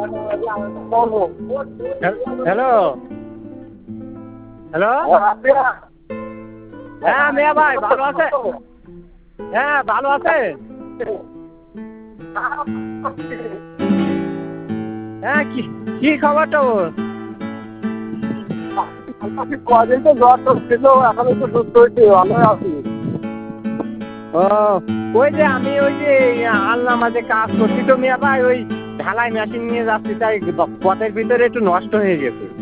Hello hello হ্যাঁ মিয়া ভাই ভালো আছে? হ্যাঁ ভালো আছে। হ্যাঁ কি কি খবর তোর? কদিন তো জ্বর টর ছিল, এখন একটু সুস্থ হয়েছি, ভালো আছি। ও ওই যে আমি ওই যে আল্লাহ মাঝে কাজ করছি তো মিয়া ভাই, ওই ঢালাই মেশিন নিয়ে যাচ্ছি, তাই পথের ভিতরে একটু নষ্ট হয়ে গেছে।